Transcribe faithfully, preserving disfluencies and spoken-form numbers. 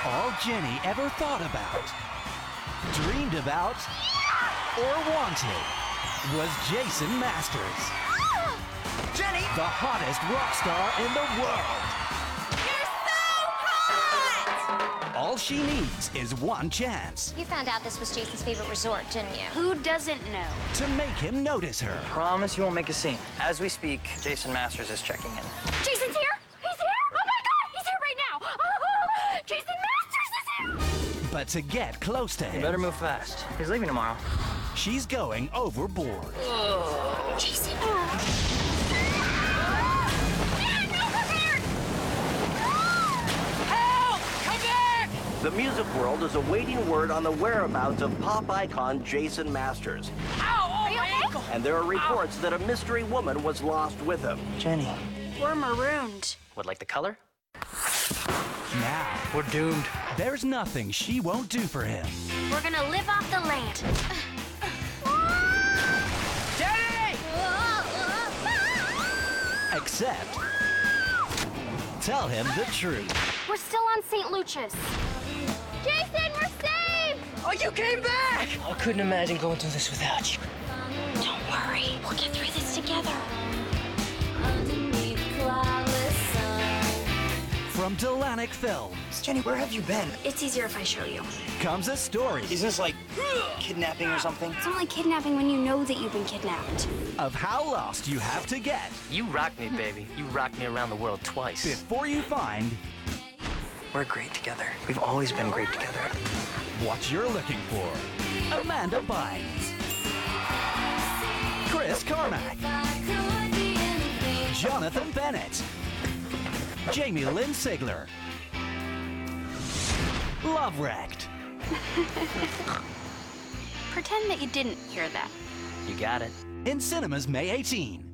All Jenny ever thought about, dreamed about, or wanted was Jason Masters. Jenny! The hottest rock star in the world. You're so hot! All she needs is one chance You found out this was Jason's favorite resort, didn't you? Who doesn't know? to make him notice her. Promise you won't make a scene. As we speak, Jason Masters is checking in. Jason's here? He's here? Oh my God, he's here right now! Oh, Jason Masters is here! But to get close to You him, better move fast. He's leaving tomorrow. she's going overboard. Jason. The music world is awaiting word on the whereabouts of pop icon Jason Masters. Are you okay? And there are reports that a mystery woman was lost with him. Jenny. We're marooned. Would like the color? Now, We're doomed. there's nothing she won't do for him. We're gonna live off the land. Jenny! Except, tell him the truth. We're still on Saint Lucia's. Jason, we're saved! Oh, you came back! I couldn't imagine going through this without you. Don't worry, we'll get through this together. From Delanic Films Jenny, where have you been? It's easier if I show you. comes a story Is this like kidnapping or something? It's only kidnapping when you know that you've been kidnapped. of how lost you have to get You rock me, baby. You rocked me around the world twice. before you find We're great together. We've always been great together. what you're looking for. Amanda Bynes, Chris Carmack, Jonathan Bennett, Jamie Lynn Sigler, Love Wrecked. Pretend that you didn't hear that. You got it. In cinemas May eighteenth.